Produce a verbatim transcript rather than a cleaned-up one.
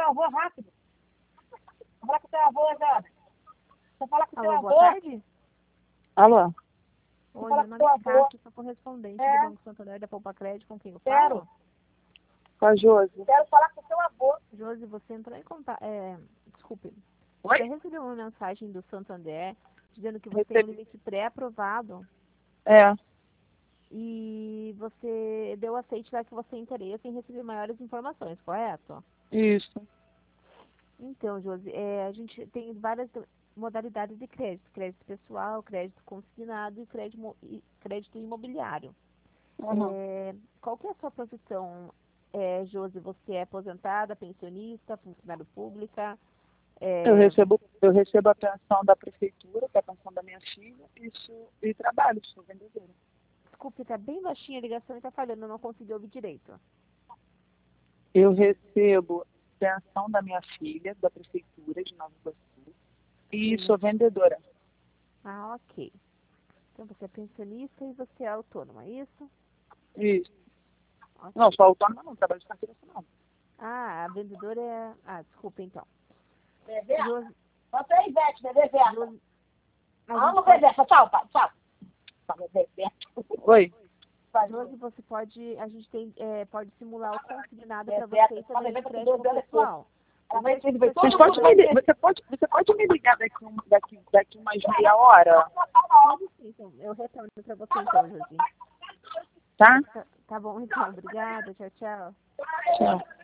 seu avô, rápido. Fala com o seu avô, Jana. Você fala com o seu Alô, avô. boa tarde. Alô? Oi, fala meu com nome é seu avô. Cássio, sou correspondente É. do Banco Santander da Poupa Crédito, com quem eu Quero. falo? Com a Josi. Quero falar com o seu avô. Josi, você entrou em contato... É, desculpe. Oi? Você recebeu uma mensagem do Santander dizendo que você Recebi. tem um limite pré-aprovado É, e você deu aceite lá que você tem interesse em receber maiores informações, correto? isso. Então, Josi, é, a gente tem várias modalidades de crédito. Crédito pessoal, crédito consignado e crédito, mo- e crédito imobiliário. Uhum. É, qual que é a sua profissão, é, Josi? Você é aposentada, pensionista, funcionário pública? É, Eu recebo, eu recebo a pensão da prefeitura, que é a pensão da minha filha, e, sou, e trabalho, sou vendedora. Desculpe, está bem baixinha a ligação e está falhando, eu não consegui ouvir direito. Eu recebo pensão da minha filha, da prefeitura de Nova Iguaçu, e Sim. sou vendedora. Ah, ok. Então você é pensionista e você é autônoma, é isso? Isso. Ok. Não, sou autônoma, não trabalho de carteira assinada. Ah, a vendedora é... Ah, desculpa então. Bebê. Josi, Você é Ivete, bebê Versa. Josi, a Amo gente bebê pode... Versa. Tchau, pai. Tchau. Tchau, bebê Versa. Oi? Josi, você pode... A gente tem, é, pode simular o consignado para Bebê, você e ela fazer bebê de com crédito doze anos é pessoal. Ela vai ter que ver Vocês todo pode mundo. me, você, pode, você pode me ligar daqui, um- daqui, daqui umas meia hora, Pode sim, então. Eu retorno para você então, Josi. tá? Tá, tá bom então, obrigada, tchau, tchau. Tchau.